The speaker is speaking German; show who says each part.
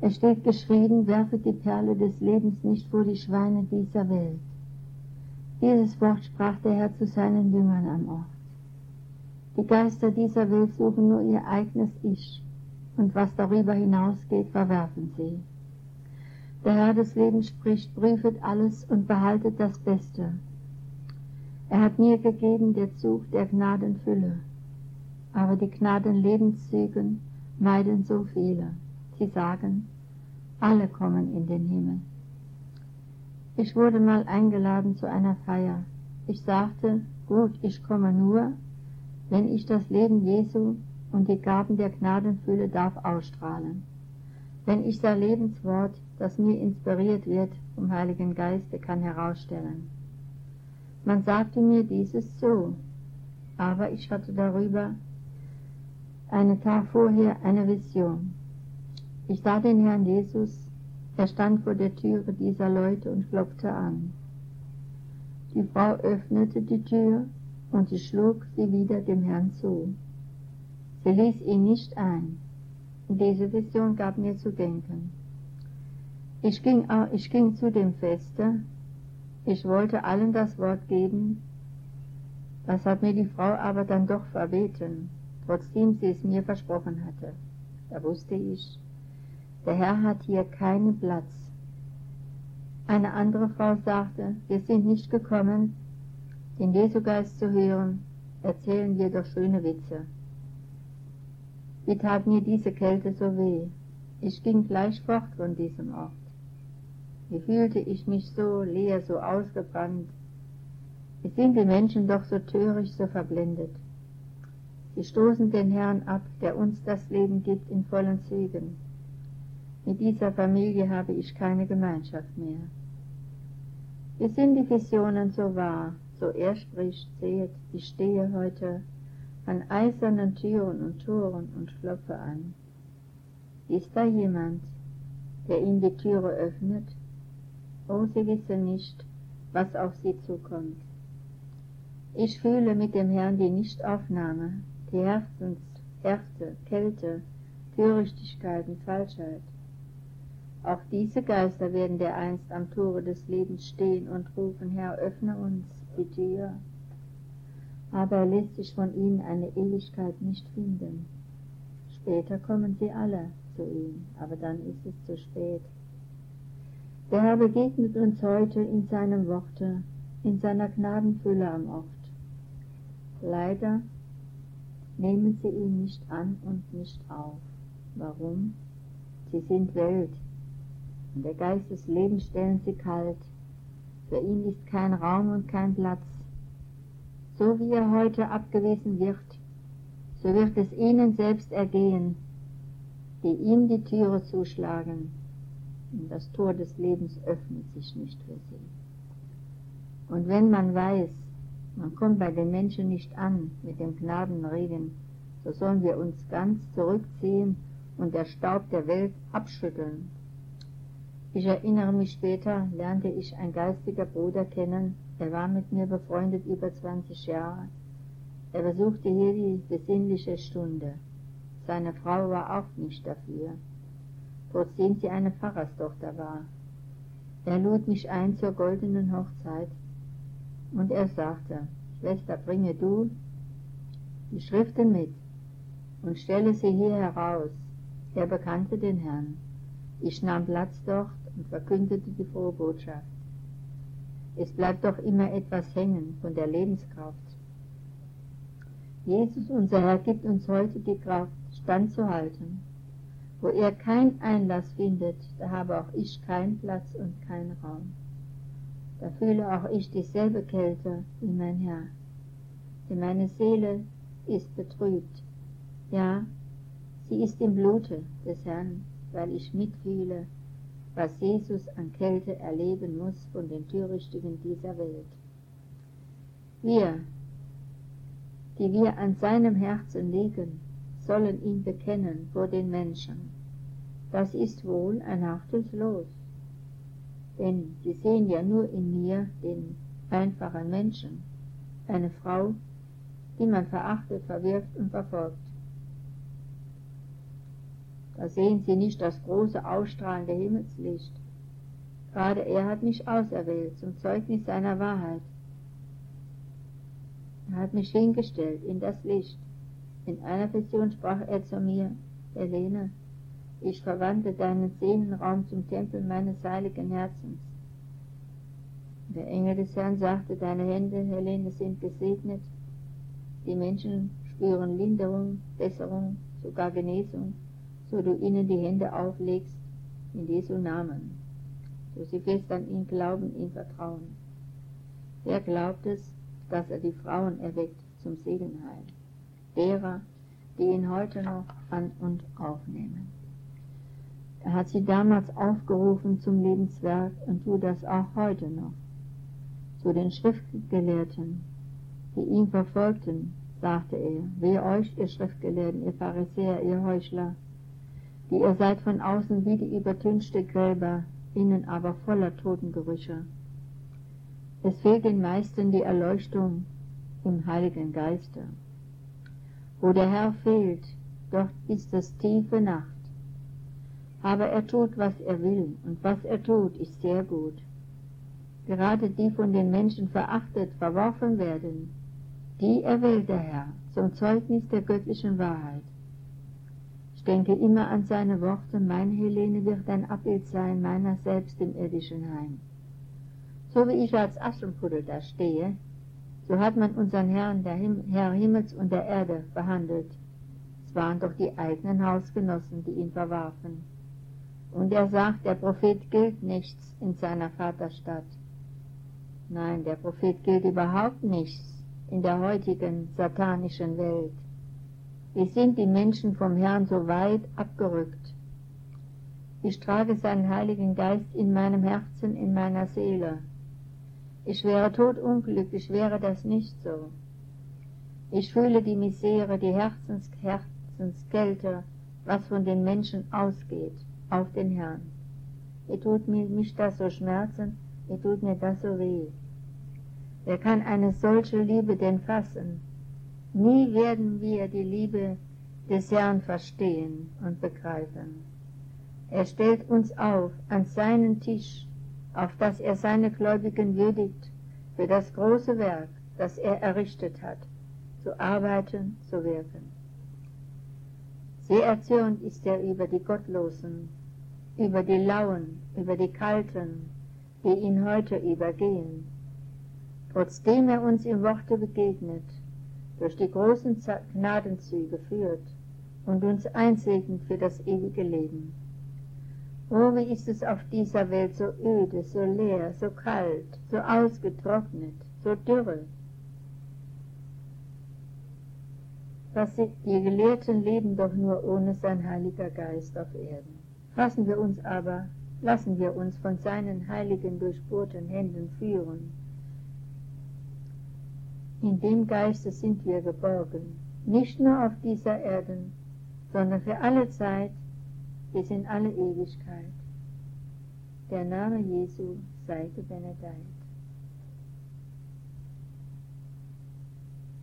Speaker 1: Es steht geschrieben, werfet die Perle des Lebens nicht vor die Schweine dieser Welt. Dieses Wort sprach der Herr zu seinen Jüngern am Ort. Die Geister dieser Welt suchen nur ihr eigenes Ich, und was darüber hinausgeht, verwerfen sie. Der Herr des Lebens spricht, prüfet alles und behaltet das Beste. Er hat mir gegeben der Zug der Gnadenfülle, aber die Gnadenlebenszüge meiden so viele. Sie sagen, alle kommen in den Himmel. Ich wurde mal eingeladen zu einer Feier. Ich sagte, gut, ich komme nur, wenn ich das Leben Jesu und die Gaben der Gnadenfülle darf ausstrahlen. Wenn ich sein Lebenswort, das mir inspiriert wird vom Heiligen Geiste, kann herausstellen. Man sagte mir dieses so, aber ich hatte darüber einen Tag vorher eine Vision. Ich sah den Herrn Jesus, er stand vor der Türe dieser Leute und klopfte an. Die Frau öffnete die Tür und sie schlug sie wieder dem Herrn zu. Sie ließ ihn nicht ein. Diese Vision gab mir zu denken. Ich ging zu dem Feste, ich wollte allen das Wort geben, das hat mir die Frau aber dann doch verbeten, trotzdem sie es mir versprochen hatte. Da wusste ich, der Herr hat hier keinen Platz. Eine andere Frau sagte, wir sind nicht gekommen, den Jesu-Geist zu hören, erzählen wir doch schöne Witze. Wie tat mir diese Kälte so weh? Ich ging gleich fort von diesem Ort. Wie fühlte ich mich so leer, so ausgebrannt? Wie sind die Menschen doch so töricht, so verblendet? Sie stoßen den Herrn ab, der uns das Leben gibt in vollen Zügen. Mit dieser Familie habe ich keine Gemeinschaft mehr. Wie sind die Visionen so wahr, so er spricht, seht, ich stehe heute an eisernen Türen und Toren und klopfe an. Ist da jemand, der ihm die Türe öffnet? Oh, sie wissen nicht, was auf sie zukommt. Ich fühle mit dem Herrn die Nichtaufnahme, die Härte, Kälte, Törichtigkeit und Falschheit. Auch diese Geister werden dereinst am Tore des Lebens stehen und rufen, Herr, öffne uns die Tür. Aber er lässt sich von ihnen eine Ewigkeit nicht finden. Später kommen sie alle zu ihm, aber dann ist es zu spät. Der Herr begegnet uns heute in seinem Worte, in seiner Gnadenfülle am Ort. Leider nehmen sie ihn nicht an und nicht auf. Warum? Sie sind Welt. Und der Geist des Lebens stellen sie kalt. Für ihn ist kein Raum und kein Platz. So wie er heute abgewiesen wird, so wird es ihnen selbst ergehen, die ihm die Türe zuschlagen. Und das Tor des Lebens öffnet sich nicht für sie. Und wenn man weiß, man kommt bei den Menschen nicht an mit dem Gnadenregen, so sollen wir uns ganz zurückziehen und der Staub der Welt abschütteln. Ich erinnere mich, später lernte ich ein geistiger Bruder kennen, er war mit mir befreundet über 20 Jahre. Er besuchte hier die besinnliche Stunde. Seine Frau war auch nicht dafür, trotzdem sie eine Pfarrerstochter war. Er lud mich ein zur goldenen Hochzeit und er sagte, Schwester, bringe du die Schriften mit und stelle sie hier heraus. Er bekannte den Herrn. Ich nahm Platz dort und verkündete die frohe Botschaft. Es bleibt doch immer etwas hängen von der Lebenskraft. Jesus, unser Herr, gibt uns heute die Kraft, standzuhalten. Wo er keinen Einlass findet, da habe auch ich keinen Platz und keinen Raum. Da fühle auch ich dieselbe Kälte wie mein Herr. Denn meine Seele ist betrübt. Ja, sie ist im Blute des Herrn, weil ich mitfühle, was Jesus an Kälte erleben muss von den Törichtigen dieser Welt. Wir, die wir an seinem Herzen liegen, sollen ihn bekennen vor den Menschen. Das ist wohl ein hartes Los, denn sie sehen ja nur in mir den einfachen Menschen, eine Frau, die man verachtet, verwirft und verfolgt. Da sehen Sie nicht das große, ausstrahlende Himmelslicht. Gerade er hat mich auserwählt zum Zeugnis seiner Wahrheit. Er hat mich hingestellt in das Licht. In einer Vision sprach er zu mir: Helene, ich verwandle deinen Seelenraum zum Tempel meines heiligen Herzens. Der Engel des Herrn sagte: Deine Hände, Helene, sind gesegnet. Die Menschen spüren Linderung, Besserung, sogar Genesung, so du ihnen die Hände auflegst, in Jesu Namen, so sie fest an ihn glauben, ihm vertrauen. Wer glaubt es, dass er die Frauen erweckt zum Seelenheil, derer, die ihn heute noch an und aufnehmen. Er hat sie damals aufgerufen zum Lebenswerk und tut das auch heute noch. Zu den Schriftgelehrten, die ihn verfolgten, sagte er: Wehe euch, ihr Schriftgelehrten, ihr Pharisäer, ihr Heuchler, die ihr seid von außen wie die übertünchte Gräber, innen aber voller Totengerüche. Es fehlt den meisten die Erleuchtung im Heiligen Geiste. Wo der Herr fehlt, dort ist es tiefe Nacht. Aber er tut, was er will, und was er tut, ist sehr gut. Gerade die von den Menschen verachtet, verworfen werden, die erwählt der Herr zum Zeugnis der göttlichen Wahrheit. Ich denke immer an seine Worte: Meine Helene wird ein Abbild sein meiner selbst im irdischen Heim. So wie ich als Aschenputtel da stehe, so hat man unseren Herrn, der Herr Himmels und der Erde, behandelt. Es waren doch die eigenen Hausgenossen, die ihn verwarfen. Und er sagt, der Prophet gilt nichts in seiner Vaterstadt. Nein, der Prophet gilt überhaupt nichts in der heutigen satanischen Welt. Wie sind die Menschen vom Herrn so weit abgerückt? Ich trage seinen Heiligen Geist in meinem Herzen, in meiner Seele. Ich wäre todunglücklich, wäre das nicht so. Ich fühle die Misere, die Herzenskälte, was von den Menschen ausgeht, auf den Herrn. Mir tut mich das so schmerzen, mir tut mir das so weh. Wer kann eine solche Liebe denn fassen? Nie werden wir die Liebe des Herrn verstehen und begreifen. Er stellt uns auf an seinen Tisch, auf das er seine Gläubigen würdigt, für das große Werk, das er errichtet hat, zu arbeiten, zu wirken. Sehr erzürnt ist er über die Gottlosen, über die Lauen, über die Kalten, die ihn heute übergehen. Trotzdem er uns im Worte begegnet, durch die großen Gnadenzüge führt und uns einsegnet für das ewige Leben. Oh, wie ist es auf dieser Welt so öde, so leer, so kalt, so ausgetrocknet, so dürre. Die Gelehrten leben doch nur ohne sein Heiliger Geist auf Erden. Lassen wir uns von seinen heiligen, durchbohrten Händen führen. In dem Geiste sind wir geborgen, nicht nur auf dieser Erde, sondern für alle Zeit, bis in alle Ewigkeit. Der Name Jesu sei gebenedeit.